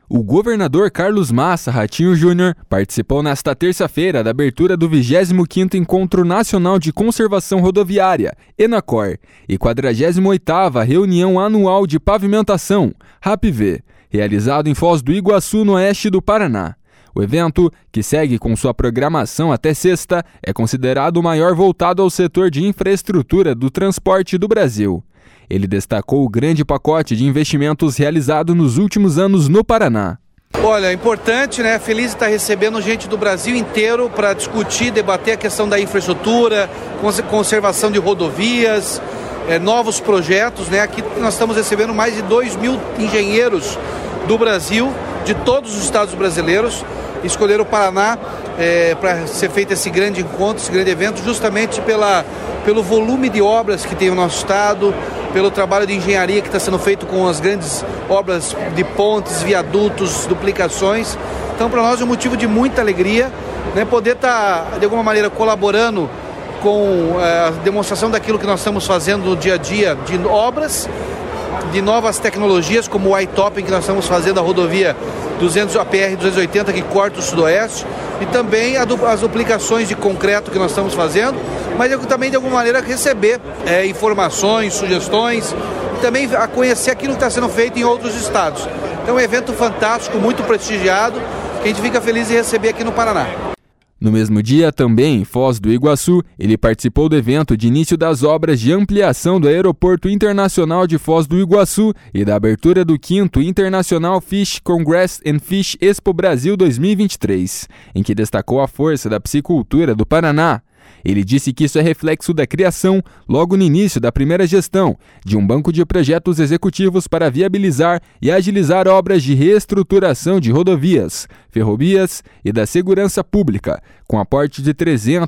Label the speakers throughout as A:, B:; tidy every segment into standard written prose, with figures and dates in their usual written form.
A: O governador Carlos Massa Ratinho Júnior participou nesta terça-feira da abertura do 25º Encontro Nacional de Conservação Rodoviária, ENACOR, e 48ª Reunião Anual de Pavimentação, RAPV, realizado em Foz do Iguaçu, no oeste do Paraná. O evento, que segue com sua programação até sexta, é considerado o maior voltado ao setor de infraestrutura do transporte do Brasil. Ele destacou o grande pacote de investimentos realizado nos últimos anos no Paraná.
B: Olha, é importante, né? Feliz de estar recebendo gente do Brasil inteiro para discutir, debater a questão da infraestrutura, conservação de rodovias, novos projetos, né? Aqui nós estamos recebendo mais de 2.000 engenheiros do Brasil, de todos os estados brasileiros. Escolheram o Paraná para ser feito esse grande encontro, esse grande evento, justamente pelo volume de obras que tem o nosso estado, pelo trabalho de engenharia que está sendo feito com as grandes obras de pontes, viadutos, duplicações. Então, para nós é um motivo de muita alegria, né, poder estar, de alguma maneira, colaborando com a demonstração daquilo que nós estamos fazendo no dia a dia de obras, de novas tecnologias, como o iTopping que nós estamos fazendo, a rodovia a PR-280 que corta o sudoeste, e também as duplicações de concreto que nós estamos fazendo, mas eu também de alguma maneira receber informações, sugestões, e também a conhecer aquilo que está sendo feito em outros estados. Então é um evento fantástico, muito prestigiado, que a gente fica feliz de receber aqui no Paraná.
A: No mesmo dia, também em Foz do Iguaçu, ele participou do evento de início das obras de ampliação do Aeroporto Internacional de Foz do Iguaçu e da abertura do 5º International Fish Congress and Fish Expo Brasil 2023, em que destacou a força da piscicultura do Paraná. Ele disse que isso é reflexo da criação, logo no início da primeira gestão, de um banco de projetos executivos para viabilizar e agilizar obras de reestruturação de rodovias, ferrovias e da segurança pública, com aporte de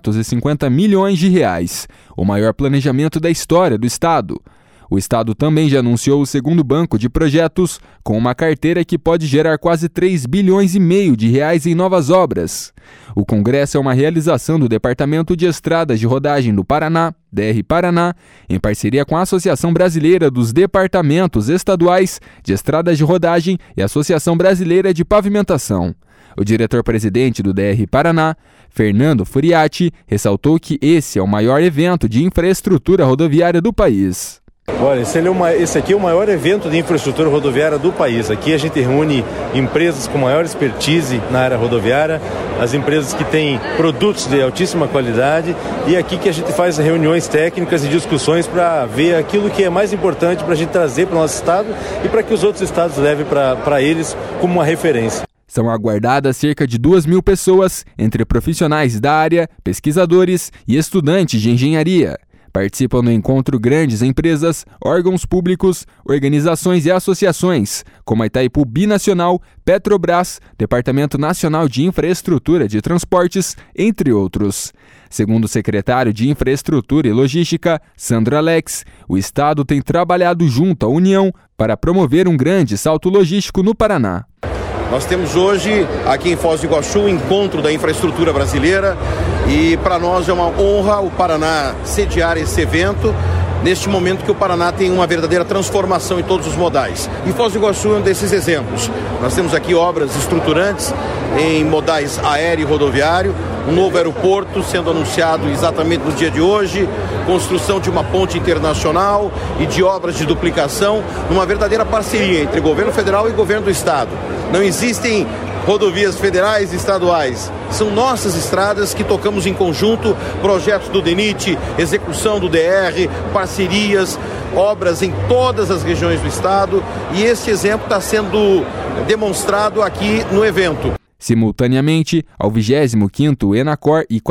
A: 350 milhões de reais, o maior planejamento da história do estado. O estado também já anunciou o segundo banco de projetos, com uma carteira que pode gerar quase 3,5 bilhões de reais em novas obras. O congresso é uma realização do Departamento de Estradas de Rodagem do Paraná, DR Paraná, em parceria com a Associação Brasileira dos Departamentos Estaduais de Estradas de Rodagem e a Associação Brasileira de Pavimentação. O diretor-presidente do DR Paraná, Fernando Furiati, ressaltou que esse é o maior evento de infraestrutura rodoviária do país.
C: Olha, esse aqui é o maior evento de infraestrutura rodoviária do país. Aqui a gente reúne empresas com maior expertise na área rodoviária, as empresas que têm produtos de altíssima qualidade, e aqui que a gente faz reuniões técnicas e discussões para ver aquilo que é mais importante para a gente trazer para o nosso estado e para que os outros estados levem para eles como uma referência.
A: São aguardadas cerca de 2.000 pessoas, entre profissionais da área, pesquisadores e estudantes de engenharia. Participam do encontro grandes empresas, órgãos públicos, organizações e associações, como a Itaipu Binacional, Petrobras, Departamento Nacional de Infraestrutura de Transportes, entre outros. Segundo o secretário de Infraestrutura e Logística, Sandro Alex, o Estado tem trabalhado junto à União para promover um grande salto logístico no Paraná.
D: Nós temos hoje, aqui em Foz do Iguaçu, o encontro da infraestrutura brasileira, e para nós é uma honra o Paraná sediar esse evento, neste momento que o Paraná tem uma verdadeira transformação em todos os modais. E Foz do Iguaçu é um desses exemplos. Nós temos aqui obras estruturantes em modais aéreo e rodoviário, um novo aeroporto sendo anunciado exatamente no dia de hoje, construção de uma ponte internacional e de obras de duplicação, numa verdadeira parceria entre governo federal e governo do estado. Não existem rodovias federais e estaduais, são nossas estradas que tocamos em conjunto, projetos do DENIT, execução do DR, parcerias, obras em todas as regiões do estado, e esse exemplo está sendo demonstrado aqui no evento.
A: Simultaneamente, ao 25º ENACOR e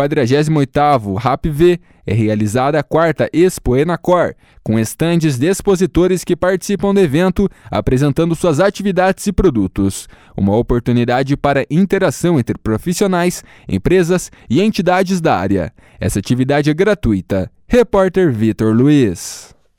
A: 48º RAPV, é realizada a 4ª Expo ENACOR, com estandes de expositores que participam do evento, apresentando suas atividades e produtos. Uma oportunidade para interação entre profissionais, empresas e entidades da área. Essa atividade é gratuita. Repórter Vitor Luiz.